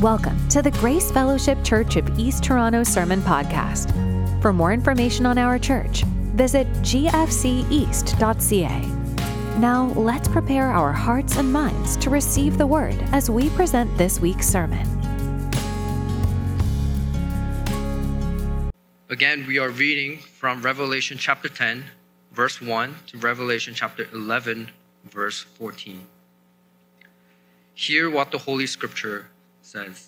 Welcome to the Grace Fellowship Church of East Toronto Sermon Podcast. For more information on our church, visit gfceast.ca. Now, let's prepare our hearts and minds to receive the Word as we present this week's sermon. Again, we are reading from Revelation chapter 10, verse 1 to Revelation chapter 11, verse 14. Hear what the Holy Scripture says.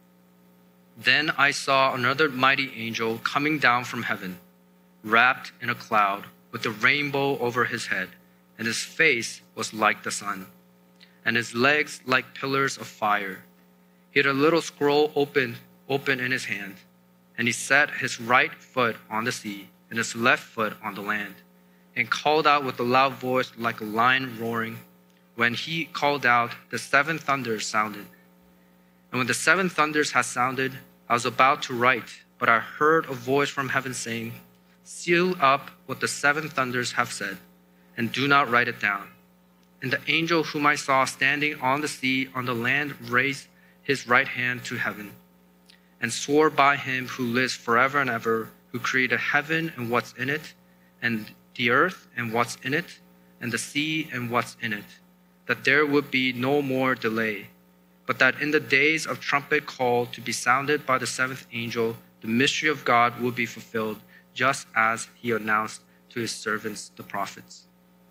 Then I saw another mighty angel coming down from heaven, wrapped in a cloud, with a rainbow over his head, and his face was like the sun, and his legs like pillars of fire. He had a little scroll open in his hand, and he set his right foot on the sea, and his left foot on the land, and called out with a loud voice like a lion roaring. When he called out, the seven thunders sounded. And when the seven thunders had sounded, I was about to write, but I heard a voice from heaven saying, "Seal up what the seven thunders have said, and do not write it down." And the angel whom I saw standing on the sea on the land raised his right hand to heaven, and swore by him who lives forever and ever, who created heaven and what's in it, and the earth and what's in it, and the sea and what's in it, that there would be no more delay, but that in the days of trumpet call to be sounded by the seventh angel, the mystery of God will be fulfilled, just as he announced to his servants, the prophets.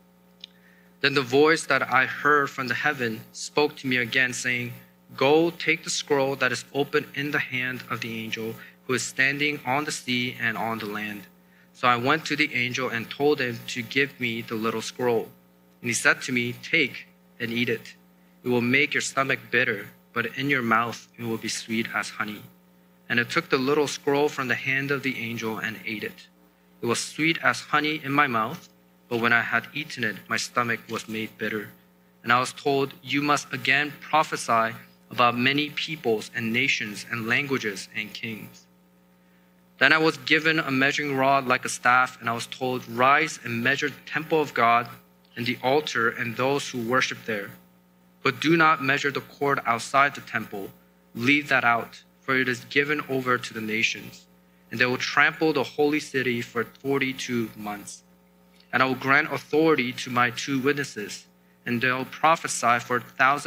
Then the voice that I heard from the heaven spoke to me again, saying, "Go, take the scroll that is open in the hand of the angel who is standing on the sea and on the land." So I went to the angel and told him to give me the little scroll. And he said to me, "Take and eat it. It will make your stomach bitter, but in your mouth it will be sweet as honey." And I took the little scroll from the hand of the angel and ate it. It was sweet as honey in my mouth, but when I had eaten it, my stomach was made bitter. And I was told, "You must again prophesy about many peoples and nations and languages and kings." Then I was given a measuring rod like a staff, and I was told, "Rise and measure the temple of God and the altar and those who worship there. But do not measure the court outside the temple. Leave that out, for it is given over to the nations, and they will trample the holy city for 42 months. And I will grant authority to my 2 witnesses, and they will prophesy for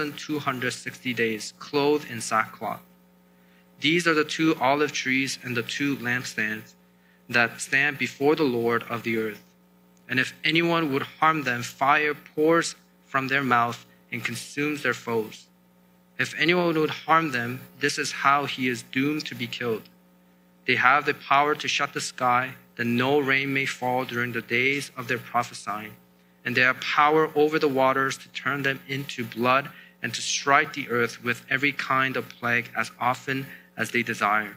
1,260 days, clothed in sackcloth. These are the 2 olive trees and the 2 lampstands that stand before the Lord of the earth. And if anyone would harm them, fire pours from their mouth and consumes their foes. If anyone would harm them, this is how he is doomed to be killed. They have the power to shut the sky, that no rain may fall during the days of their prophesying. And they have power over the waters to turn them into blood and to strike the earth with every kind of plague as often as they desire.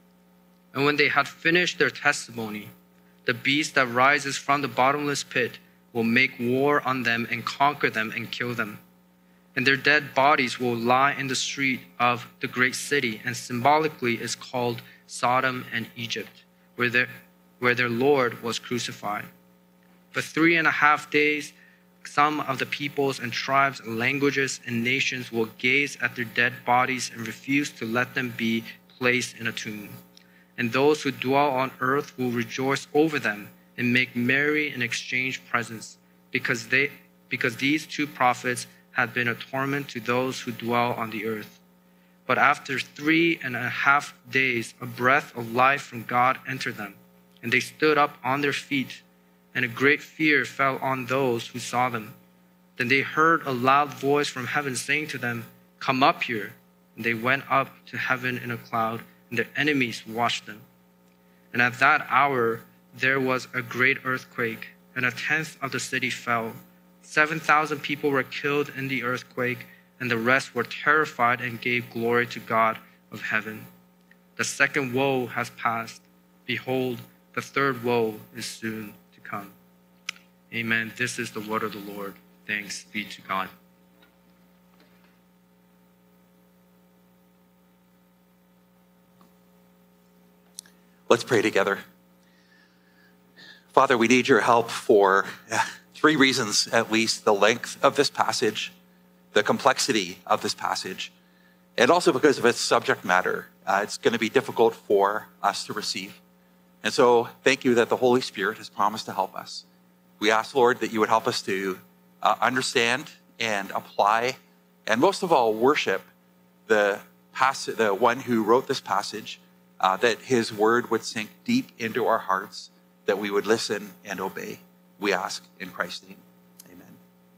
And when they had finished their testimony, the beast that rises from the bottomless pit will make war on them and conquer them and kill them. And their dead bodies will lie in the street of the great city, and symbolically is called Sodom and Egypt, where their Lord was crucified. For 3.5 days, some of the peoples and tribes and languages and nations will gaze at their dead bodies and refuse to let them be placed in a tomb. And those who dwell on earth will rejoice over them and make merry and exchange presents, because these 2 prophets had been a torment to those who dwell on the earth. But after 3.5 days, a breath of life from God entered them, and they stood up on their feet, and a great fear fell on those who saw them. Then they heard a loud voice from heaven saying to them, "Come up here." And they went up to heaven in a cloud, and their enemies watched them. And at that hour there was a great earthquake, and 1/10 of the city fell. 7,000 people were killed in the earthquake, and the rest were terrified and gave glory to God of heaven. The second woe has passed. Behold, the third woe is soon to come. Amen. This is the word of the Lord. Thanks be to God. Let's pray together. Father, we need your help for 3 reasons, at least: the length of this passage, the complexity of this passage, and also because of its subject matter. It's going to be difficult for us to receive. And so thank you that the Holy Spirit has promised to help us. We ask, Lord, that you would help us to understand and apply, and most of all, worship the one who wrote this passage, that his word would sink deep into our hearts, that we would listen and obey. We ask in Christ's name. Amen.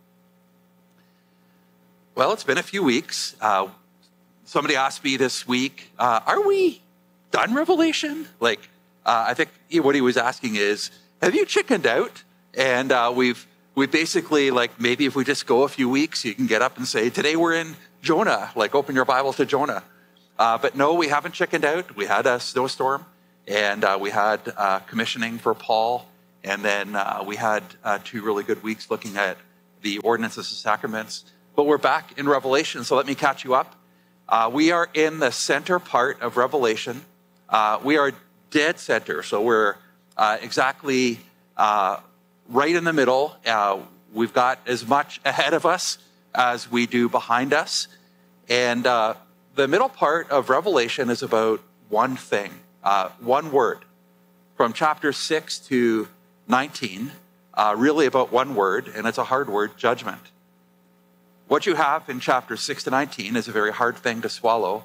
Well, it's been a few weeks. Somebody asked me this week, are we done Revelation? I think what he was asking is, have you chickened out? And we've basically, maybe if we just go a few weeks, you can get up and say, today we're in Jonah, open your Bible to Jonah. But no, we haven't chickened out. We had a snowstorm, and we had commissioning for Paul, and then we had 2 really good weeks looking at the ordinances and sacraments. But we're back in Revelation, so let me catch you up. We are in the center part of Revelation. We are dead center, so we're exactly right in the middle. We've got as much ahead of us as we do behind us. And the middle part of Revelation is about one thing, one word. From chapter 6 to 19, really about one word, and it's a hard word, judgment. What you have in chapter 6 to 19 is a very hard thing to swallow.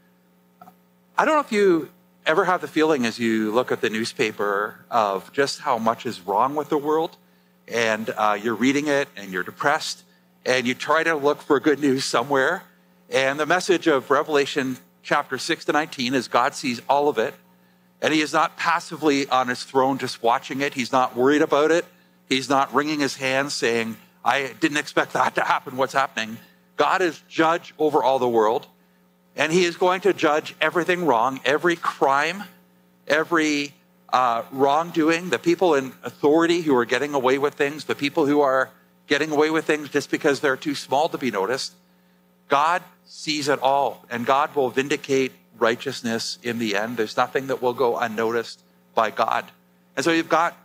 I don't know if you ever have the feeling as you look at the newspaper of just how much is wrong with the world, and you're reading it and you're depressed, and you try to look for good news somewhere. And the message of Revelation chapter 6 to 19 is God sees all of it, and he is not passively on his throne just watching it. He's not worried about it. He's not wringing his hands saying, I didn't expect that to happen. What's happening? God is judge over all the world, and he is going to judge everything wrong, every crime, every wrongdoing, the people in authority who are getting away with things, the people who are getting away with things just because they're too small to be noticed. God sees it all, and God will vindicate righteousness in the end. There's nothing that will go unnoticed by God. And so you've got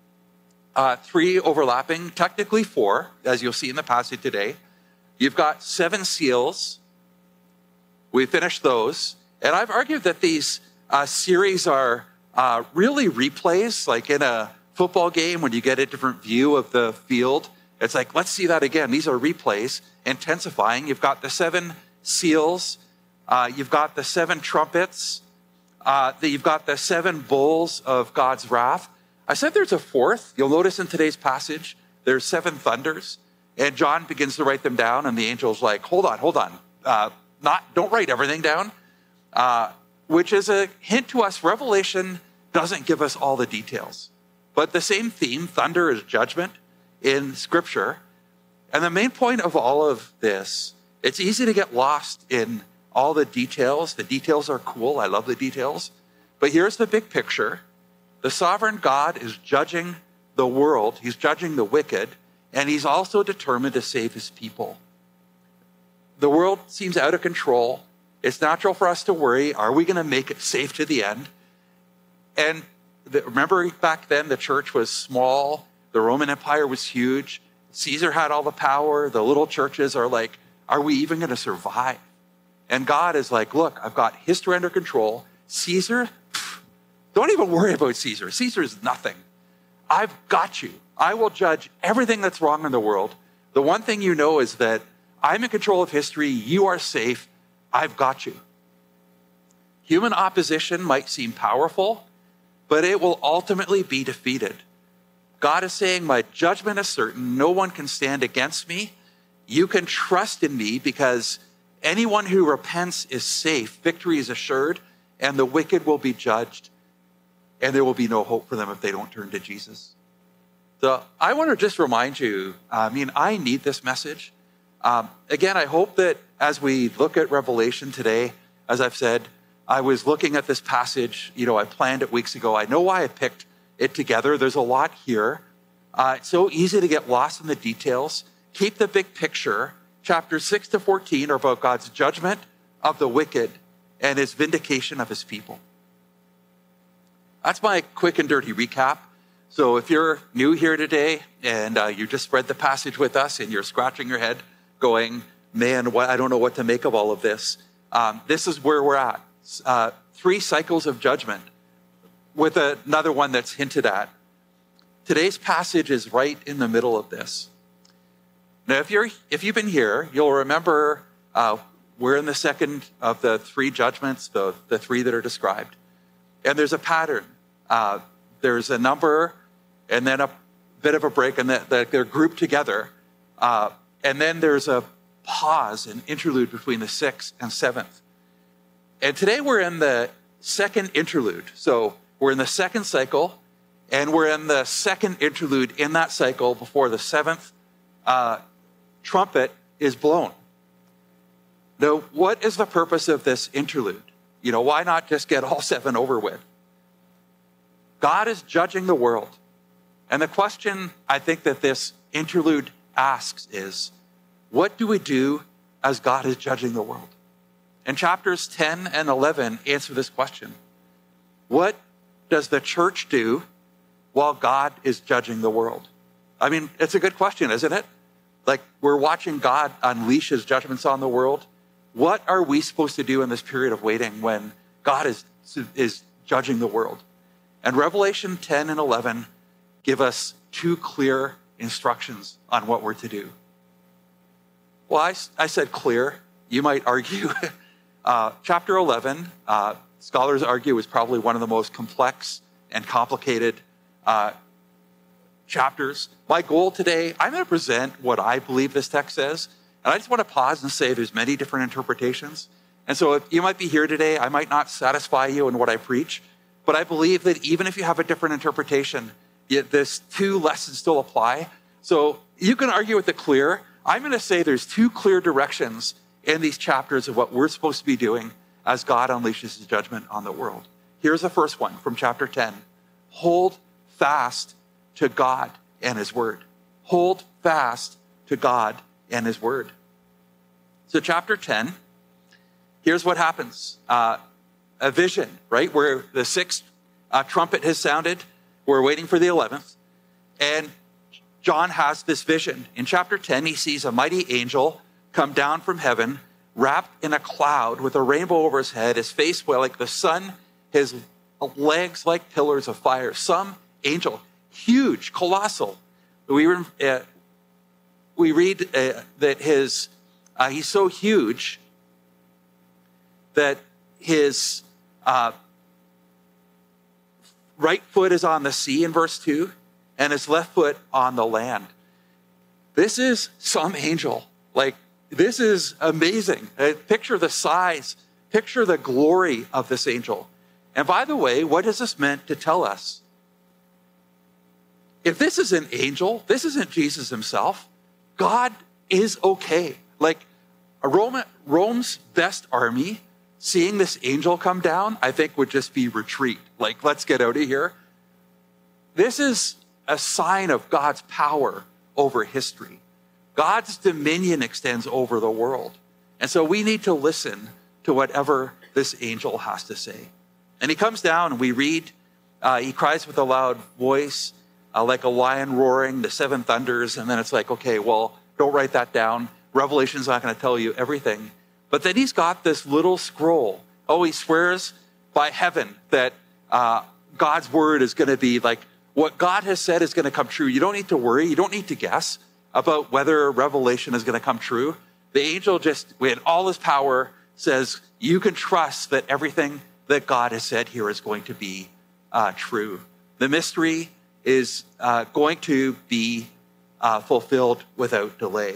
3 overlapping, technically 4, as you'll see in the passage today. You've got 7 seals. We finished those. And I've argued that these series are really replays, like in a football game when you get a different view of the field. It's like, let's see that again. These are replays, intensifying. You've got the 7 seals. You've got the 7 trumpets. You've got the 7 bowls of God's wrath. I said there's a 4th. You'll notice in today's passage, there's 7 thunders. And John begins to write them down, and the angel's like, hold on. Don't write everything down. Which is a hint to us. Revelation doesn't give us all the details. But the same theme, thunder is judgment in Scripture. And the main point of all of this, it's easy to get lost in all the details. The details are cool. I love the details. But here's the big picture. The sovereign God is judging the world. He's judging the wicked. And he's also determined to save his people. The world seems out of control. It's natural for us to worry, are we going to make it safe to the end? And remember back then, the church was small. The Roman Empire was huge. Caesar had all the power. The little churches are like, are we even going to survive? And God is like, look, I've got history under control. Caesar, don't even worry about Caesar. Caesar is nothing. I've got you. I will judge everything that's wrong in the world. The one thing you know is that I'm in control of history. You are safe. I've got you. Human opposition might seem powerful, but it will ultimately be defeated. God is saying, my judgment is certain. No one can stand against me. You can trust in me because anyone who repents is safe. Victory is assured, and the wicked will be judged, and there will be no hope for them if they don't turn to Jesus. So I want to just remind you, I need this message. Again, I hope that as we look at Revelation today, as I've said, I was looking at this passage, I planned it weeks ago. I know why I picked it together. There's a lot here. It's so easy to get lost in the details. Keep the big picture. Chapters 6 to 14 are about God's judgment of the wicked and his vindication of his people. That's my quick and dirty recap. So if you're new here today and you just read the passage with us and you're scratching your head going, man, I don't know what to make of all of this. This is where we're at. 3 cycles of judgment with another one that's hinted at. Today's passage is right in the middle of this. Now, if you've been here, you'll remember we're in the second of the 3 judgments, the 3 that are described. And there's a pattern. There's a number and then a bit of a break, and they're grouped together. And then there's a pause, an interlude between the 6th and 7th. And today we're in the second interlude. So we're in the second cycle, and we're in the second interlude in that cycle before the 7th trumpet is blown. Now, what is the purpose of this interlude? Why not just get all 7 over with? God is judging the world. And the question I think that this interlude asks is, what do we do as God is judging the world? And chapters 10 and 11 answer this question. What does the church do while God is judging the world? I mean, it's a good question, isn't it? Like, we're watching God unleash his judgments on the world. What are we supposed to do in this period of waiting when God is judging the world? And Revelation 10 and 11 give us 2 clear instructions on what we're to do. Well, I said clear. You might argue. Chapter 11, scholars argue, is probably one of the most complex and complicated chapters. My goal today, I'm going to present what I believe this text says. And I just want to pause and say there's many different interpretations. And so if you might be here today, I might not satisfy you in what I preach. But I believe that even if you have a different interpretation, this 2 lessons still apply. So you can argue with the clear. I'm going to say there's 2 clear directions in these chapters of what we're supposed to be doing as God unleashes his judgment on the world. Here's the first one from chapter 10. Hold fast to God and his word. Hold fast to God and his word. So chapter 10, here's what happens. A vision, right? Where the 6th trumpet has sounded. We're waiting for the 11th. And John has this vision. In chapter 10, he sees a mighty angel come down from heaven, wrapped in a cloud with a rainbow over his head, his face like the sun, his legs like pillars of fire. Some angel, huge, colossal. We read that he's so huge that his right foot is on the sea in verse 2, and his left foot on the land. This is some angel. This is amazing. Picture the size, picture the glory of this angel. And by the way, what is this meant to tell us? If this is an angel, this isn't Jesus himself. God is okay. Rome's best army, seeing this angel come down, I think would just be retreat. Let's get out of here. This is a sign of God's power over history. God's dominion extends over the world. And so we need to listen to whatever this angel has to say. And he comes down and we read, he cries with a loud voice, like a lion roaring, the 7 thunders. And then it's like, okay, well, don't write that down. Revelation's not going to tell you everything. But then he's got this little scroll. Oh, he swears by heaven that God's word is going to be what God has said is going to come true. You don't need to worry. You don't need to guess about whether Revelation is going to come true. The angel just, with all his power, says, you can trust that everything that God has said here is going to be true. The mystery is going to be fulfilled without delay.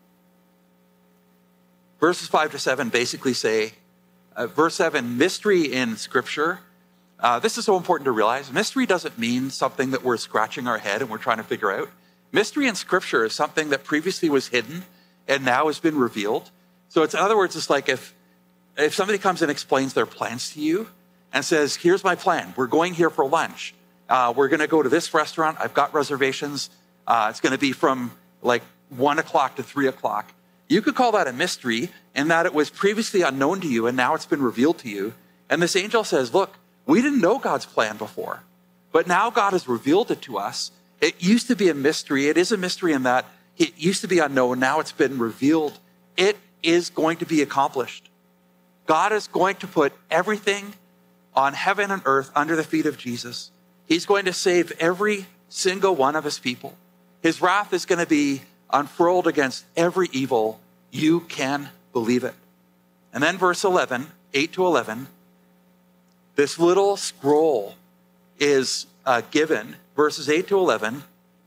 Verses 5 to 7 basically say, verse 7, mystery in Scripture. This is so important to realize. Mystery doesn't mean something that we're scratching our head and we're trying to figure out. Mystery in Scripture is something that previously was hidden and now has been revealed. So in other words, it's like if somebody comes and explains their plans to you and says, here's my plan. We're going here for lunch. We're going to go to this restaurant. I've got reservations. It's going to be from 1 o'clock to 3 o'clock. You could call that a mystery in that it was previously unknown to you and now it's been revealed to you. And this angel says, look, we didn't know God's plan before, but now God has revealed it to us. It used to be a mystery. It is a mystery in that it used to be unknown. Now it's been revealed. It is going to be accomplished. God is going to put everything on heaven and earth under the feet of Jesus. He's going to save every single one of his people. His wrath is going to be unfurled against every evil. You can believe it. And then verse 11, 8 to 11, this little scroll is given, verses 8 to 11.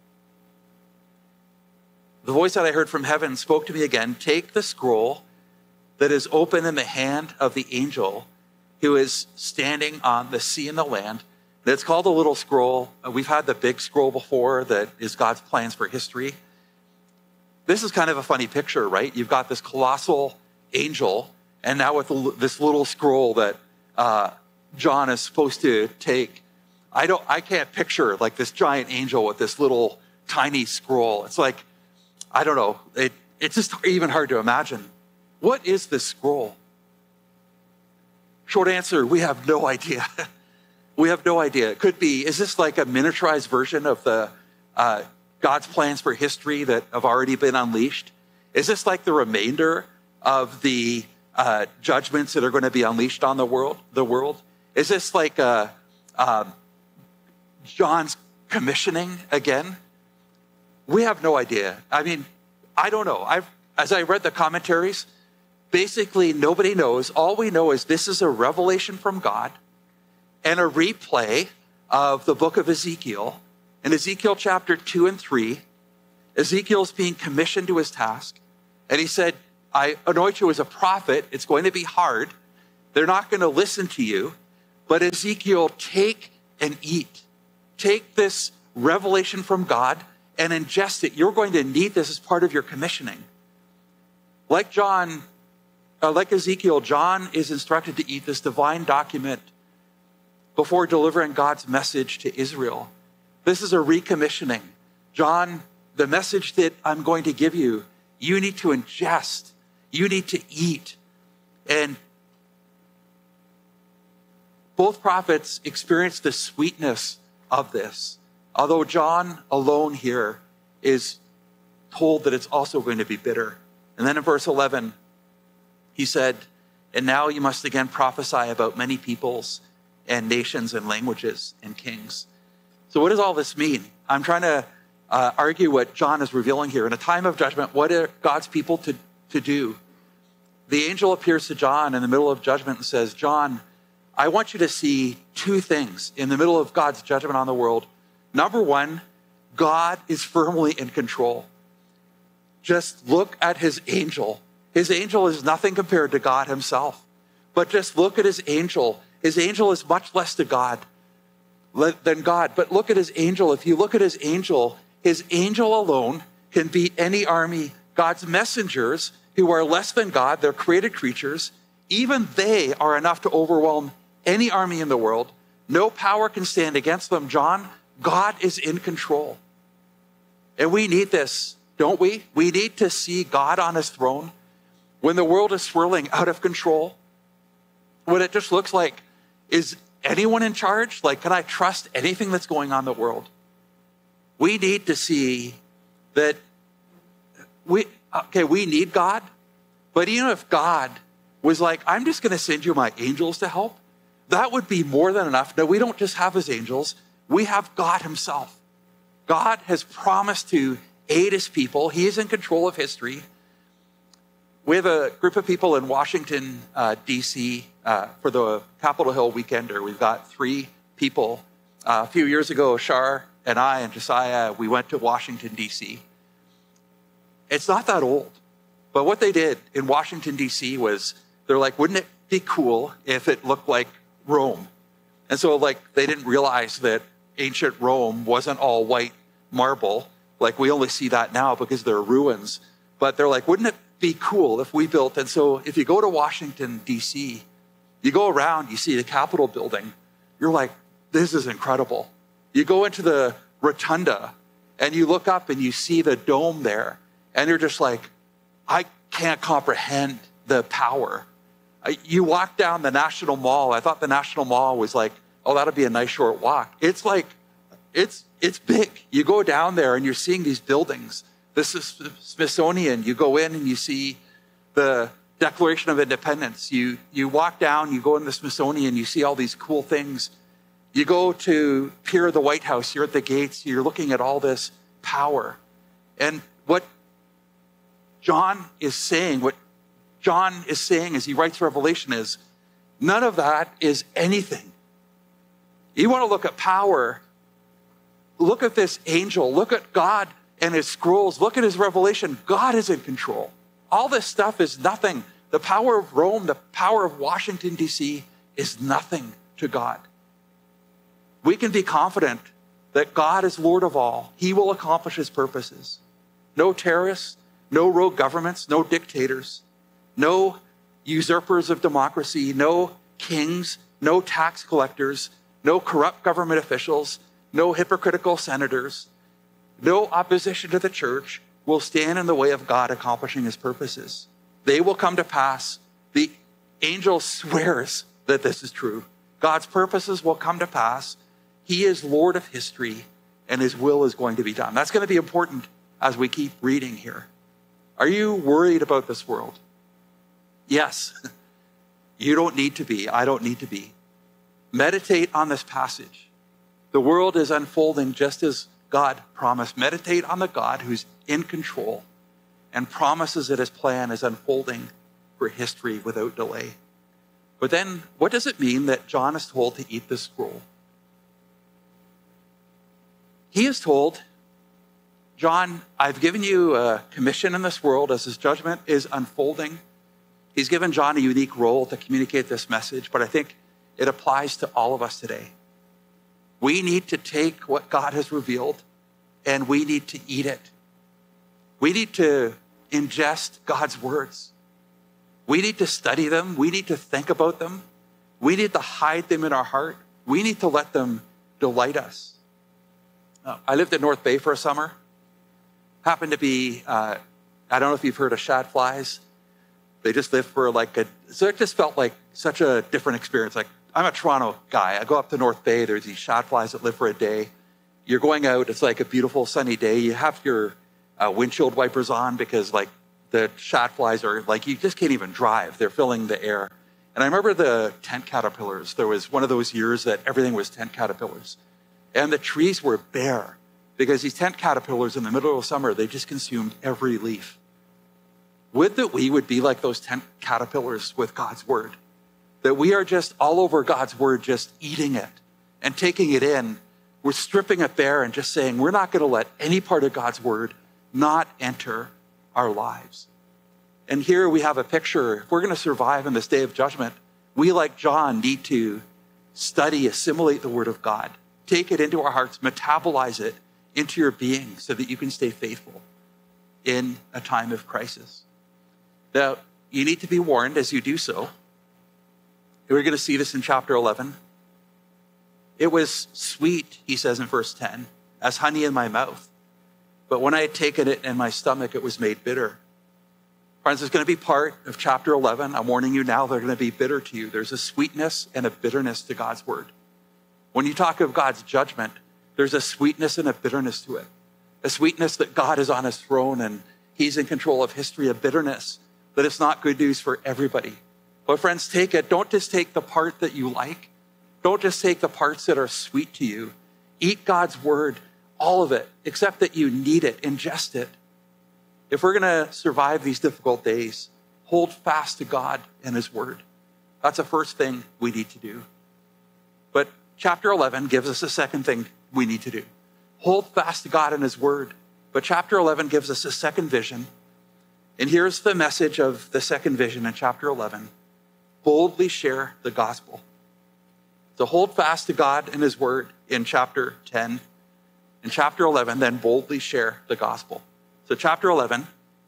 The voice that I heard from heaven spoke to me again, take the scroll that is open in the hand of the angel who is standing on the sea and the land. It's called a little scroll. We've had the big scroll before that is God's plans for history. This is kind of a funny picture, right? You've got this colossal angel, and now with this little scroll that John is supposed to take. I can't picture like this giant angel with this little tiny scroll. It's like, I don't know. It's just even hard to imagine. What is this scroll? Short answer, we have no idea. We have no idea. It could be, is this like a miniaturized version of the God's plans for history that have already been unleashed? Is this like the remainder of the judgments that are going to be unleashed on the world? Is this like John's commissioning again? We have no idea. I mean, I don't know. As I read the commentaries, basically nobody knows. All we know is this is a revelation from God and a replay of the book of Ezekiel. In Ezekiel chapter 2 and 3, Ezekiel's being commissioned to his task. And he said, I anoint you as a prophet. It's going to be hard. They're not going to listen to you. But Ezekiel, take and eat. Take this revelation from God and ingest it. You're going to need this as part of your commissioning. Like Ezekiel, John is instructed to eat this divine document before delivering God's message to Israel. This is a recommissioning. John, the message that I'm going to give you, you need to ingest. You need to eat. And both prophets experienced the sweetness of this, although John alone here is told that it's also going to be bitter. And then in verse 11, he said, and now you must again prophesy about many peoples and nations and languages and kings. So what does all this mean? I'm trying to argue what John is revealing here. In a time of judgment, what are God's people to do? The angel appears to John in the middle of judgment and says, John, I want you to see two things in the middle of God's judgment on the world. Number one, God is firmly in control. Just look at his angel. His angel is nothing compared to God himself. But just look at his angel. His angel is much less to God than God. But look at his angel. If you look at his angel alone can beat any army. God's messengers, who are less than God, they're created creatures, even they are enough to overwhelm any army in the world. No power can stand against them. John, God is in control. And we need this, don't we? We need to see God on his throne when the world is swirling out of control. What it just looks like, is anyone in charge? Like, can I trust anything that's going on in the world? We need to see that we need God. But even if God was like, I'm just going to send you my angels to help, that would be more than enough. No, we don't just have his angels. We have God himself. God has promised to aid his people. He is in control of history. We have a group of people in Washington, D.C. For the Capitol Hill Weekender. We've got 3 people. A few years ago, Shar and I and Josiah, we went to Washington, D.C. It's not that old. But what they did in Washington, D.C. was, they're like, wouldn't it be cool if it looked like Rome? And so they didn't realize that ancient Rome wasn't all white marble. Like we only see that now because they're ruins. But they're like, wouldn't it be cool if we built? And so if you go to Washington, D.C., you go around, you see the Capitol building. You're like, this is incredible. You go into the rotunda and you look up and you see the dome there. And you're just like, I can't comprehend the power. You walk down the National Mall. I thought the National Mall was like, oh, that'll be a nice short walk. It's like, it's big. You go down there and you're seeing these buildings. This is Smithsonian. You go in and you see the Declaration of Independence. You walk down, you go in the Smithsonian, you see all these cool things. You go to peer of the White House, you're at the gates, you're looking at all this power. And what John is saying as he writes Revelation is, none of that is anything. You want to look at power, look at this angel, look at God and his scrolls, look at his revelation. God is in control. All this stuff is nothing. The power of Rome, the power of Washington, D.C. is nothing to God. We can be confident that God is Lord of all. He will accomplish his purposes. No terrorists, no rogue governments, no dictators, no usurpers of democracy, no kings, no tax collectors, no corrupt government officials, no hypocritical senators, no opposition to the church will stand in the way of God accomplishing his purposes. They will come to pass. The angel swears that this is true. God's purposes will come to pass. He is Lord of history, and his will is going to be done. That's going to be important as we keep reading here. Are you worried about this world? Yes. You don't need to be. I don't need to be. Meditate on this passage. The world is unfolding just as God promised. Meditate on the God who's in control and promises that his plan is unfolding for history without delay. But then, what does it mean that John is told to eat this scroll? He is told, John, I've given you a commission in this world as his judgment is unfolding. He's given John a unique role to communicate this message, but I think it applies to all of us today. We need to take what God has revealed and we need to eat it. We need to ingest God's words. We need to study them. We need to think about them. We need to hide them in our heart. We need to let them delight us. I lived in North Bay for a summer. Happened to be, I don't know if you've heard of shadflies. They just live for so it just felt like such a different experience. Like, I'm a Toronto guy. I go up to North Bay. There's these shadflies that live for a day. You're going out. It's like a beautiful sunny day. You have your windshield wipers on because the shadflies are you just can't even drive. They're filling the air. And I remember the tent caterpillars. There was one of those years that everything was tent caterpillars. And the trees were bare because these tent caterpillars in the middle of summer, they just consumed every leaf. Would that we would be like those tent caterpillars with God's word. That we are just all over God's word, just eating it and taking it in. We're stripping it bare and just saying, we're not going to let any part of God's word not enter our lives. And here we have a picture. If we're going to survive in this day of judgment, we, like John, need to study, assimilate the word of God, take it into our hearts, metabolize it into your being so that you can stay faithful in a time of crisis. Now, you need to be warned as you do so. We're going to see this in chapter 11. It was sweet, he says in verse 10, as honey in my mouth. But when I had taken it in my stomach, it was made bitter. Friends, it's going to be part of chapter 11. I'm warning you now, they're going to be bitter to you. There's a sweetness and a bitterness to God's word. When you talk of God's judgment, there's a sweetness and a bitterness to it. A sweetness that God is on his throne and he's in control of history. A bitterness that it's not good news for everybody. But friends, take it. Don't just take the part that you like. Don't just take the parts that are sweet to you. Eat God's word, all of it, except that you need it, ingest it. If we're going to survive these difficult days, hold fast to God and his word. That's the first thing we need to do. But chapter 11 gives us a second thing we need to do. Hold fast to God and his word. But chapter 11 gives us a second vision. And here's the message of the second vision in chapter 11. Boldly share the gospel. So hold fast to God and his word in chapter 10. In chapter 11, then boldly share the gospel. So chapter 11,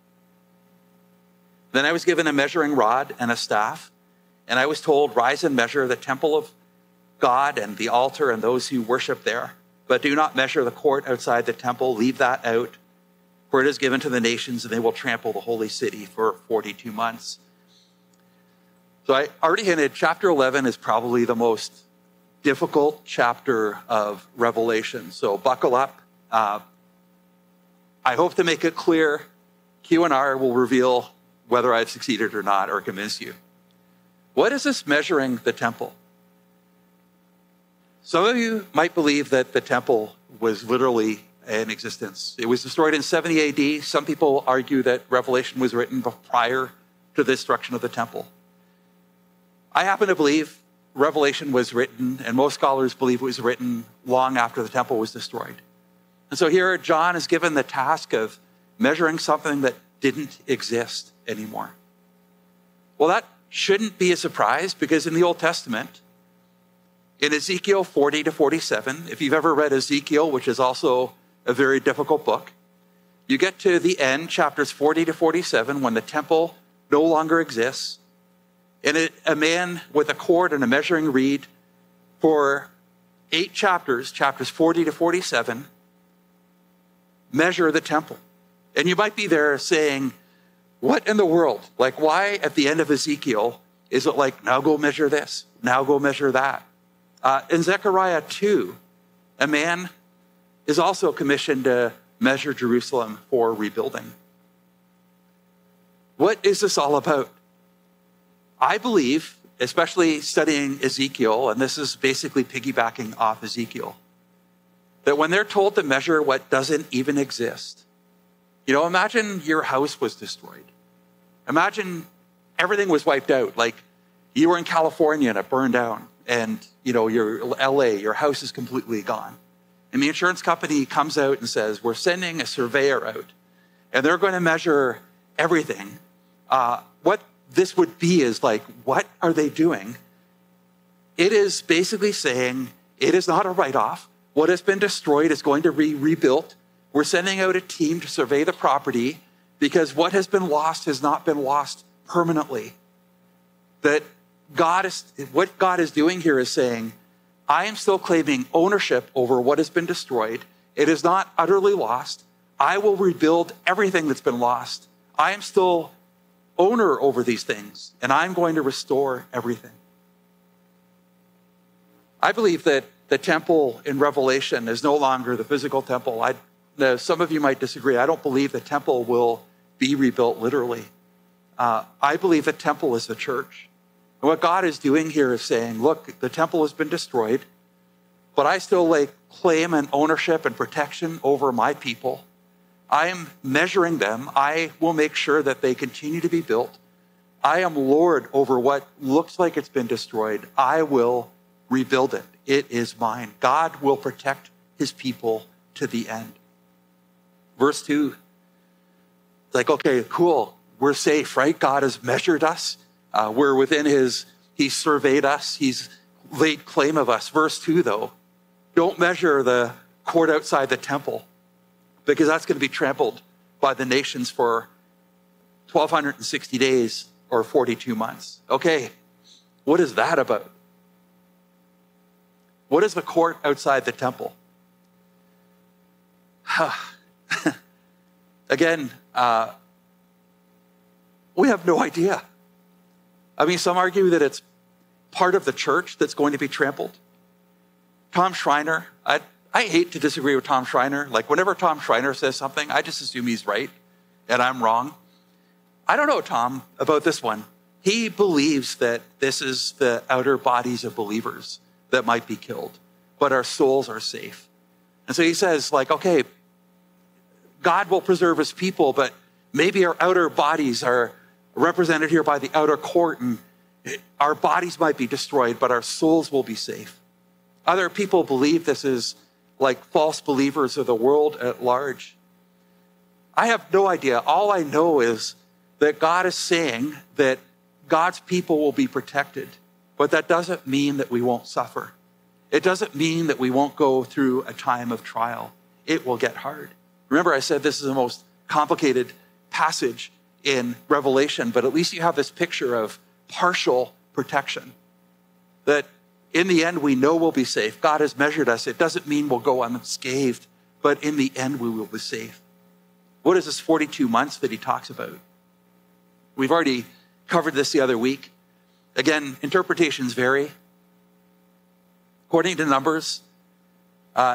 then I was given a measuring rod and a staff, and I was told, rise and measure the temple of God and the altar and those who worship there. But do not measure the court outside the temple. Leave that out, for it is given to the nations, and they will trample the holy city for 42 months. So I already hinted, chapter 11 is probably the most difficult chapter of Revelation. So buckle up. I hope to make it clear. Q&R will reveal whether I've succeeded or not or convinced you. What is this measuring the temple? Some of you might believe that the temple was literally in existence. It was destroyed in 70 AD. Some people argue that Revelation was written prior to the destruction of the temple. I happen to believe Revelation was written, and most scholars believe it was written long after the temple was destroyed. And so here John is given the task of measuring something that didn't exist anymore. Well, that shouldn't be a surprise, because in the Old Testament, in Ezekiel 40 to 47, if you've ever read Ezekiel, which is also a very difficult book, you get to the end, chapters 40 to 47, when the temple no longer exists, and a man with a cord and a measuring reed for 8 chapters, chapters 40 to 47, measure the temple. And you might be there saying, what in the world? Like, why at the end of Ezekiel is it like, now go measure this, now go measure that? In Zechariah 2, a man is also commissioned to measure Jerusalem for rebuilding. What is this all about? I believe, especially studying Ezekiel, and this is basically piggybacking off Ezekiel, that when they're told to measure what doesn't even exist, imagine your house was destroyed. Imagine everything was wiped out. Like you were in California and it burned down, and you're LA, your house is completely gone. And the insurance company comes out and says, we're sending a surveyor out, and they're going to measure everything. What this would be is like, what are they doing? It is basically saying it is not a write-off. What has been destroyed is going to be rebuilt. We're sending out a team to survey the property, because what has been lost has not been lost permanently. That what God is doing here is saying, I am still claiming ownership over what has been destroyed. It is not utterly lost. I will rebuild everything that's been lost. I am still owner over these things, and I'm going to restore everything. I believe that the temple in Revelation is no longer the physical temple. Some of you might disagree. I don't believe the temple will be rebuilt literally. I believe the temple is the church. And what God is doing here is saying, look, the temple has been destroyed, but I still claim an ownership and protection over my people. I am measuring them. I will make sure that they continue to be built. I am Lord over what looks like it's been destroyed. I will rebuild it. It is mine. God will protect his people to the end. Verse 2, like, okay, cool. We're safe, right? God has measured us. We're within he's surveyed us. He's laid claim of us. Verse 2, though, don't measure the court outside the temple, because that's going to be trampled by the nations for 1,260 days or 42 months. Okay, what is that about? What is the court outside the temple? Again, we have no idea. I mean, some argue that it's part of the church that's going to be trampled. Tom Schreiner, I hate to disagree with Tom Schreiner. Like, whenever Tom Schreiner says something, I just assume he's right and I'm wrong. I don't know, Tom, about this one. He believes that this is the outer bodies of believers that might be killed, but our souls are safe. And so he says, like, okay, God will preserve his people, but maybe our outer bodies are represented here by the outer court, and our bodies might be destroyed, but our souls will be safe. Other people believe this is like false believers of the world at large. I have no idea. All I know is that God is saying that God's people will be protected, but that doesn't mean that we won't suffer. It doesn't mean that we won't go through a time of trial. It will get hard. Remember, I said this is the most complicated passage in Revelation, but at least you have this picture of partial protection. That in the end, we know we'll be safe. God has measured us. It doesn't mean we'll go unscathed, but in the end, we will be safe. What is this 42 months that he talks about? We've already covered this the other week. Again, interpretations vary. According to Numbers,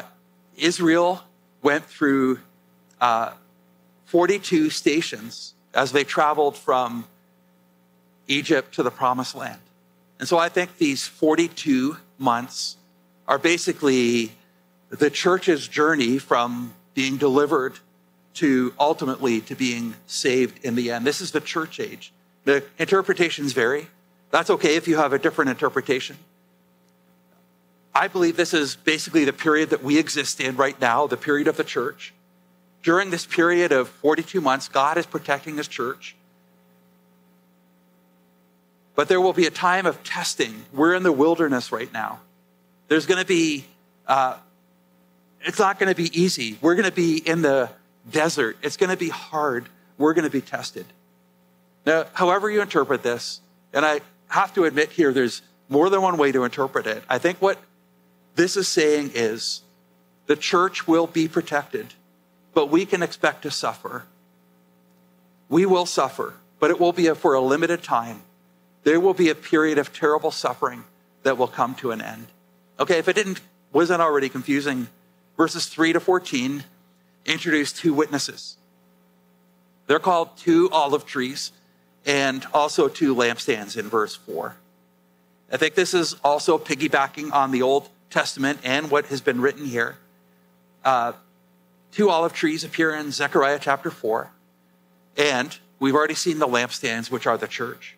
Israel went through 42 stations as they traveled from Egypt to the promised land. And so I think these 42 months are basically the church's journey from being delivered to ultimately to being saved in the end. This is the church age. The interpretations vary. That's okay if you have a different interpretation. I believe this is basically the period that we exist in right now, the period of the church. During this period of 42 months, God is protecting his church. But there will be a time of testing. We're in the wilderness right now. There's going to be, it's not going to be easy. We're going to be in the desert. It's going to be hard. We're going to be tested. Now, however you interpret this, and I have to admit here, there's more than one way to interpret it. I think what this is saying is the church will be protected, but we can expect to suffer. We will suffer, but it will be for a limited time. There will be a period of terrible suffering that will come to an end. Okay, if it wasn't already confusing, verses 3 to 14 introduce two witnesses. They're called two olive trees and also two lampstands in verse 4. I think this is also piggybacking on the Old Testament and what has been written here. Two olive trees appear in Zechariah chapter 4, and we've already seen the lampstands, which are the church.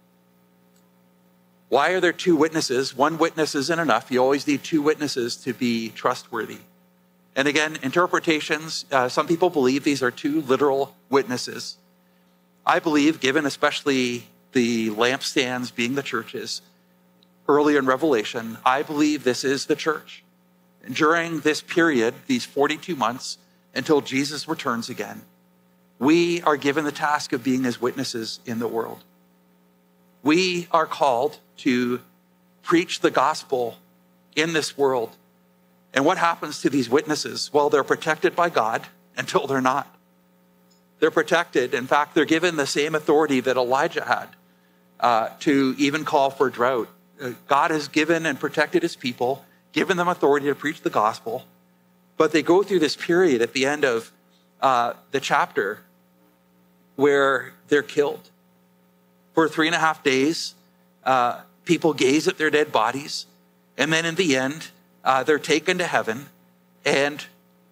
Why are there two witnesses? One witness isn't enough. You always need two witnesses to be trustworthy. And again, interpretations, some people believe these are two literal witnesses. I believe, given especially the lampstands being the churches, earlier in Revelation, I believe this is the church. And during this period, these 42 months, until Jesus returns again, we are given the task of being his witnesses in the world. We are called to preach the gospel in this world. And what happens to these witnesses? Well, they're protected by God until they're not. They're protected. In fact, they're given the same authority that Elijah had to even call for drought. God has given and protected his people, given them authority to preach the gospel. But they go through this period at the end of the chapter where they're killed. For 3.5 days, people gaze at their dead bodies. And then in the end, they're taken to heaven and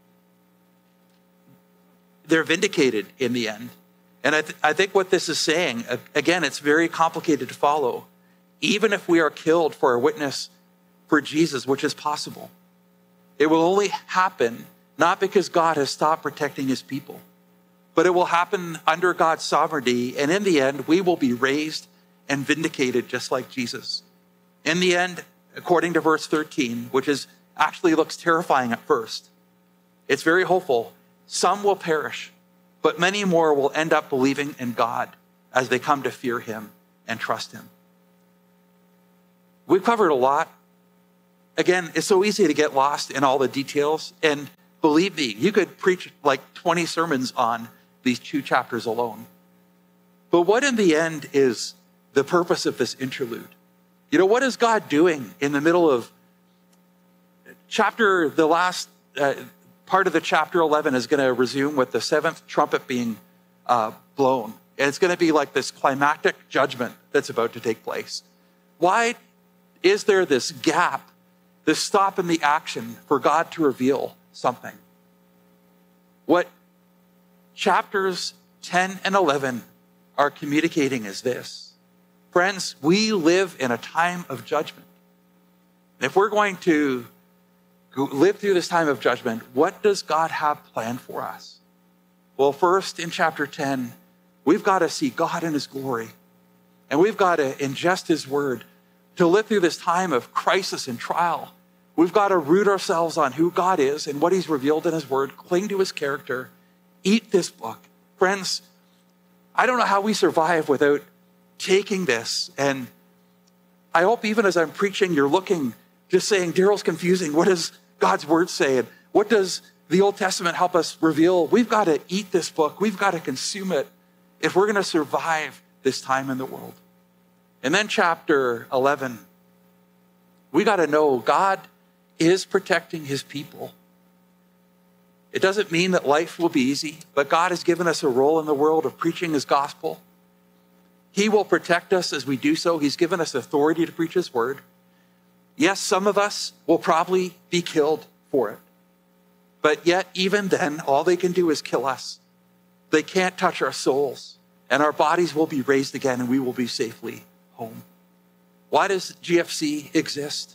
they're vindicated in the end. And I think what this is saying, again, it's very complicated to follow. Even if we are killed for a witness for Jesus, which is possible, it will only happen not because God has stopped protecting his people, but it will happen under God's sovereignty. And in the end, we will be raised and vindicated just like Jesus. In the end, according to verse 13, which actually looks terrifying at first, it's very hopeful. Some will perish, but many more will end up believing in God as they come to fear him and trust him. We've covered a lot. Again, it's so easy to get lost in all the details. And believe me, you could preach like 20 sermons on these 2 chapters alone. But what in the end is the purpose of this interlude? You know, what is God doing in the middle of the last part of the chapter 11 is going to resume with the 7th trumpet being blown. And it's going to be like this climactic judgment that's about to take place. Why is there this gap, this stop in the action for God to reveal something? What chapters 10 and 11 are communicating is this. Friends, we live in a time of judgment. If we're going to live through this time of judgment, what does God have planned for us? Well, first in chapter 10, we've got to see God in his glory. And we've got to ingest his word. To live through this time of crisis and trial, we've got to root ourselves on who God is and what he's revealed in his word, cling to his character, eat this book. Friends, I don't know how we survive without taking this. And I hope even as I'm preaching, you're looking, just saying, Daryl's confusing. What does God's word say? And what does the Old Testament help us reveal? We've got to eat this book. We've got to consume it if we're going to survive this time in the world. And then chapter 11, we got to know God is protecting his people. It doesn't mean that life will be easy, but God has given us a role in the world of preaching his gospel. He will protect us as we do so. He's given us authority to preach his word. Yes, some of us will probably be killed for it. But yet, even then, all they can do is kill us. They can't touch our souls, and our bodies will be raised again, and we will be safely home. Why does GFC exist?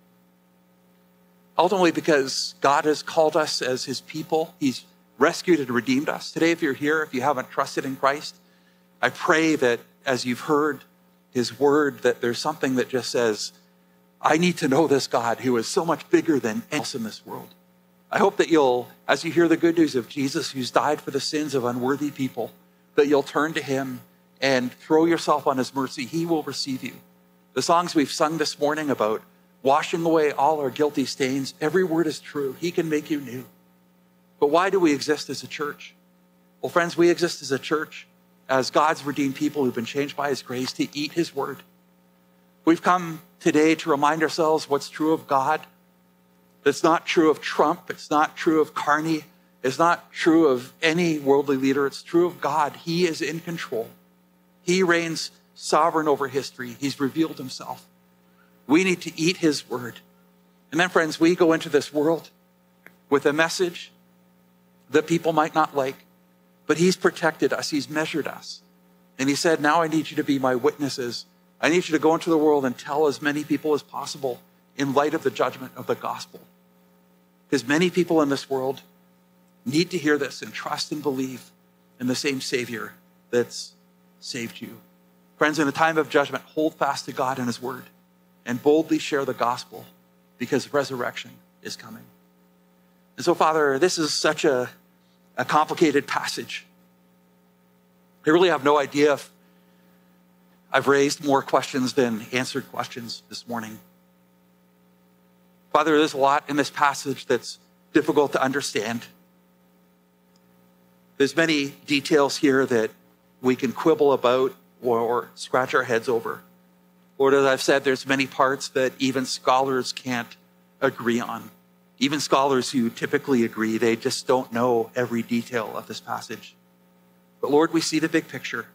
Ultimately, because God has called us as his people. He's rescued and redeemed us. Today, if you're here, if you haven't trusted in Christ, I pray that as you've heard his word, that there's something that just says, I need to know this God who is so much bigger than anything else in this world. I hope that you'll, as you hear the good news of Jesus who's died for the sins of unworthy people, that you'll turn to him and throw yourself on his mercy. He will receive you. The songs we've sung this morning about washing away all our guilty stains, every word is true. He can make you new. But why do we exist as a church? Well, friends, we exist as a church, as God's redeemed people who've been changed by his grace to eat his word. We've come today to remind ourselves what's true of God. That's not true of Trump. It's not true of Carney. It's not true of any worldly leader. It's true of God. He is in control. He reigns sovereign over history. He's revealed himself. We need to eat his word. And then, friends, we go into this world with a message that people might not like, but he's protected us. He's measured us. And he said, now I need you to be my witnesses. I need you to go into the world and tell as many people as possible in light of the judgment of the gospel. Because many people in this world need to hear this and trust and believe in the same Savior that's saved you. Friends, in a time of judgment, hold fast to God and his word and boldly share the gospel because resurrection is coming. And so, Father, this is such a complicated passage. I really have no idea if I've raised more questions than answered questions this morning. Father, there's a lot in this passage that's difficult to understand. There's many details here that we can quibble about or scratch our heads over. Lord, as I've said, there's many parts that even scholars can't agree on. Even scholars who typically agree, they just don't know every detail of this passage. But Lord, we see the big picture.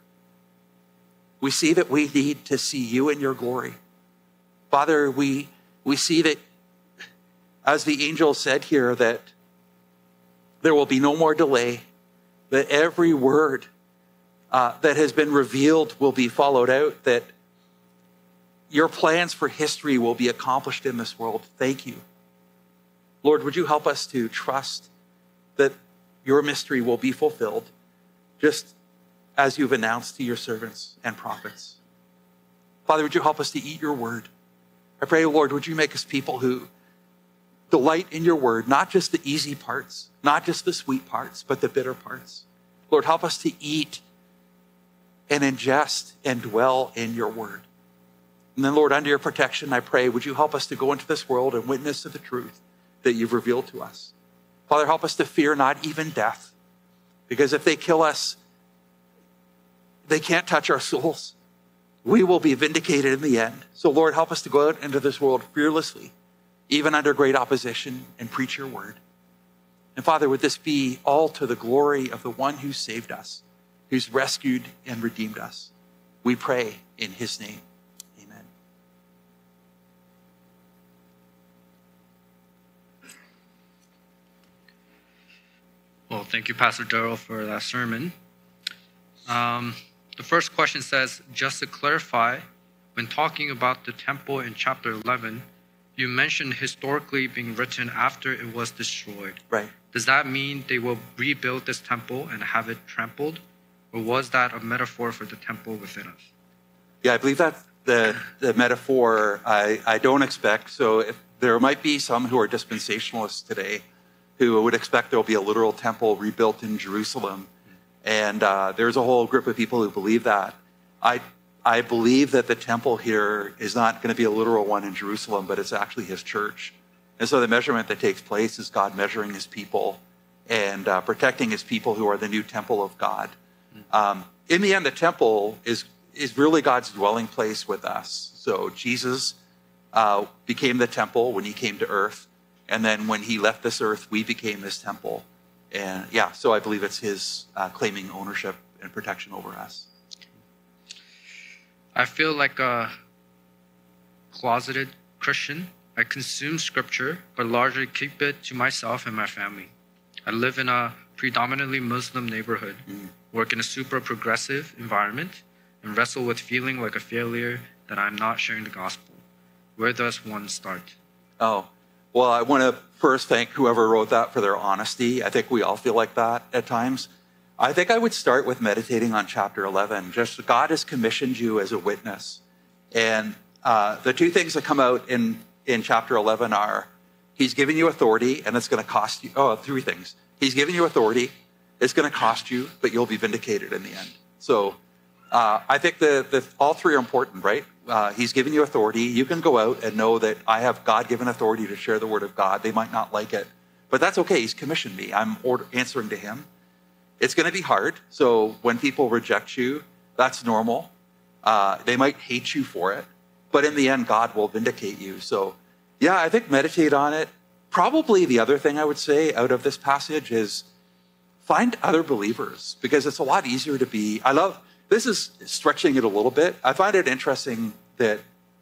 We see that we need to see you in your glory. Father, we see that, as the angel said here, that there will be no more delay, that every word that has been revealed will be followed out, that your plans for history will be accomplished in this world. Thank you. Lord, would you help us to trust that your mystery will be fulfilled, just as you've announced to your servants and prophets. Father, would you help us to eat your word? I pray, Lord, would you make us people who delight in your word, not just the easy parts, not just the sweet parts, but the bitter parts. Lord, help us to eat and ingest and dwell in your word. And then, Lord, under your protection, I pray, would you help us to go into this world and witness to the truth that you've revealed to us. Father, help us to fear not even death, because if they kill us, they can't touch our souls. We will be vindicated in the end. So, Lord, help us to go out into this world fearlessly, even under great opposition, and preach your word. And Father, would this be all to the glory of the one who saved us, who's rescued and redeemed us? We pray in his name. Amen. Well, thank you, Pastor Darrell, for that sermon. The first question says, just to clarify, when talking about the temple in chapter 11, you mentioned historically being written after it was destroyed. Right. Does that mean they will rebuild this temple and have it trampled? Or was that a metaphor for the temple within us? Yeah, I believe that's the metaphor I don't expect. So if there might be some who are dispensationalists today who would expect there will be a literal temple rebuilt in Jerusalem. And there's a whole group of people who believe that. I believe that the temple here is not going to be a literal one in Jerusalem, but it's actually his church. And so the measurement that takes place is God measuring his people and protecting his people who are the new temple of God. In the end, the temple is really God's dwelling place with us. So Jesus became the temple when he came to earth. And then when he left this earth, we became this temple. And yeah, so I believe it's his claiming ownership and protection over us. I feel like a closeted Christian. I consume scripture, but largely keep it to myself and my family. I live in a predominantly Muslim neighborhood, work in a super progressive environment, and wrestle with feeling like a failure that I'm not sharing the gospel. Where does one start? Oh, well, I want to first thank whoever wrote that for their honesty. I think we all feel like that at times. I think I would start with meditating on chapter 11. Just God has commissioned you as a witness. And the two things that come out in chapter 11 are he's given you authority and it's going to cost you. Oh, three things. He's given you authority. It's going to cost you, but you'll be vindicated in the end. So I think the all three are important, right? He's given you authority. You can go out and know that I have God-given authority to share the word of God. They might not like it, but that's okay. He's commissioned me. I'm answering to him. It's going to be hard. So when people reject you, that's normal. They might hate you for it, but in the end, God will vindicate you. So yeah, I think meditate on it. Probably the other thing I would say out of this passage is find other believers, because it's a lot easier to be. This is stretching it a little bit. I find it interesting that,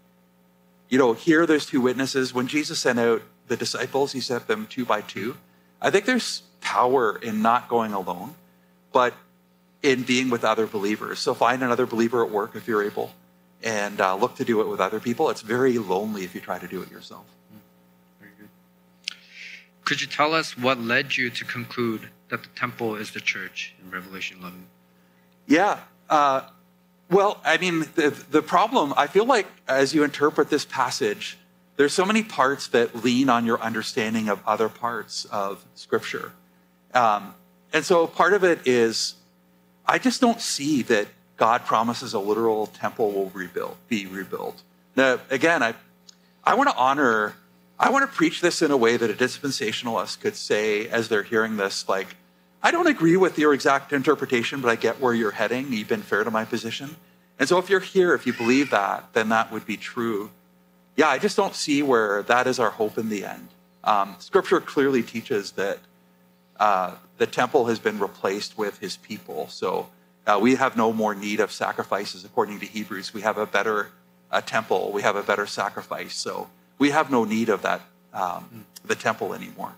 here there's two witnesses. When Jesus sent out the disciples, he sent them 2 by 2. I think there's power in not going alone, but in being with other believers. So find another believer at work if you're able, and look to do it with other people. It's very lonely if you try to do it yourself. Very good. Could you tell us what led you to conclude that the temple is the church in Revelation 11? Yeah. Well, I mean, the problem, I feel like as you interpret this passage, there's so many parts that lean on your understanding of other parts of Scripture. And so part of it is, I just don't see that God promises a literal temple will be rebuilt. Now, again, I want to preach this in a way that a dispensationalist could say as they're hearing this, like, I don't agree with your exact interpretation, but I get where you're heading. You've been fair to my position. And so if you're here, if you believe that, then that would be true. Yeah, I just don't see where that is our hope in the end. Scripture clearly teaches that the temple has been replaced with his people. So we have no more need of sacrifices. According to Hebrews, we have a better temple. We have a better sacrifice. So we have no need of that, the temple anymore.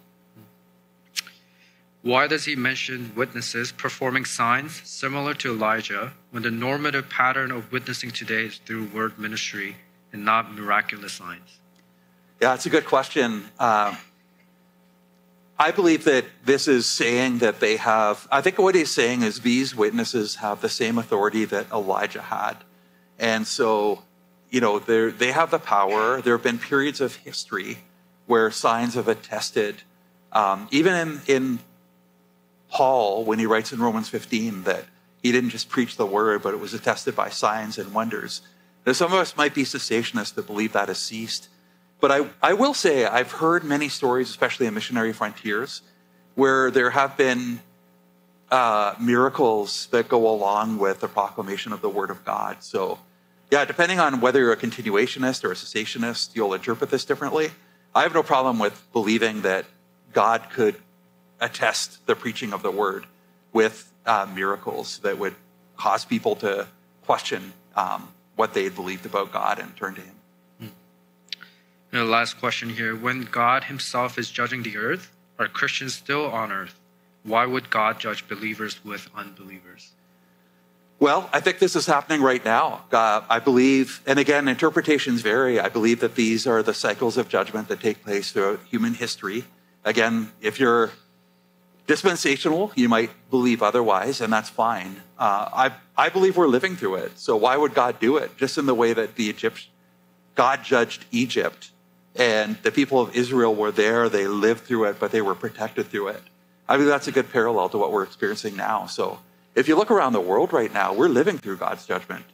Why does he mention witnesses performing signs similar to Elijah when the normative pattern of witnessing today is through word ministry and not miraculous signs? Yeah, it's a good question. I believe that this is saying that I think what he's saying is these witnesses have the same authority that Elijah had. And so, they have the power. There have been periods of history where signs have attested, even in Paul, when he writes in Romans 15 that he didn't just preach the word, but it was attested by signs and wonders. Now, some of us might be cessationists that believe that has ceased. But I will say I've heard many stories, especially in missionary frontiers, where there have been miracles that go along with the proclamation of the word of God. So, yeah, depending on whether you're a continuationist or a cessationist, you'll interpret this differently. I have no problem with believing that God could attest the preaching of the word with miracles that would cause people to question what they had believed about God and turn to him. And the last question here. When God himself is judging the earth, are Christians still on earth? Why would God judge believers with unbelievers? Well, I think this is happening right now. I believe, and again, interpretations vary. I believe that these are the cycles of judgment that take place throughout human history. Again, if you're dispensational, you might believe otherwise, and that's fine. I believe we're living through it. So why would God do it? Just in the way that God judged Egypt, and the people of Israel were there, they lived through it, but they were protected through it. I think that's a good parallel to what we're experiencing now. So if you look around the world right now, we're living through God's judgment.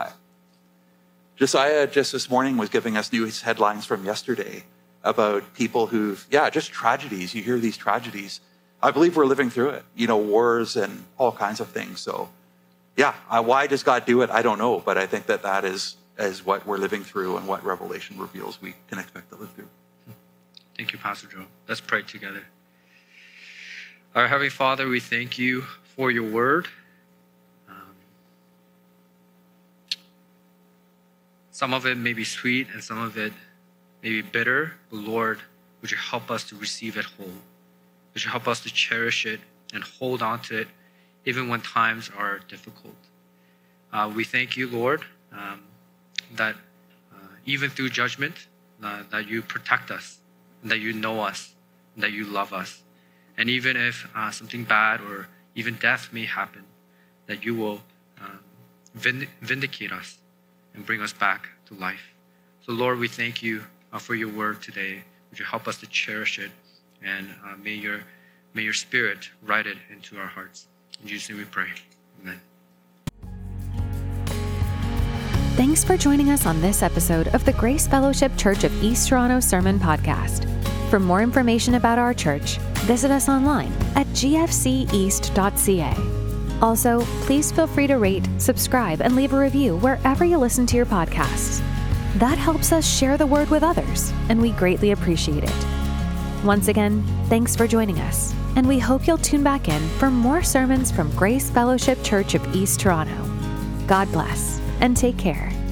Josiah just this morning was giving us news headlines from yesterday about people just tragedies. You hear these tragedies. I believe we're living through it, wars and all kinds of things. So, why does God do it? I don't know, but I think that is what we're living through and what Revelation reveals we can expect to live through. Thank you, Pastor Joe. Let's pray together. Our Heavenly Father, we thank you for your word. Some of it may be sweet and some of it may be bitter, but Lord, would you help us to receive it whole? Would you help us to cherish it and hold on to it even when times are difficult? We thank you, Lord, that even through judgment, that you protect us, and that you know us, and that you love us. And even if something bad or even death may happen, that you will vindicate us and bring us back to life. So Lord, we thank you for your word today. Would you help us to cherish it, and may your Spirit write it into our hearts. In Jesus' name we pray. Amen. Thanks for joining us on this episode of the Grace Fellowship Church of East Toronto Sermon Podcast. For more information about our church, visit us online at gfceast.ca. Also, please feel free to rate, subscribe, and leave a review wherever you listen to your podcasts. That helps us share the word with others, and we greatly appreciate it. Once again, thanks for joining us, and we hope you'll tune back in for more sermons from Grace Fellowship Church of East Toronto. God bless, and take care.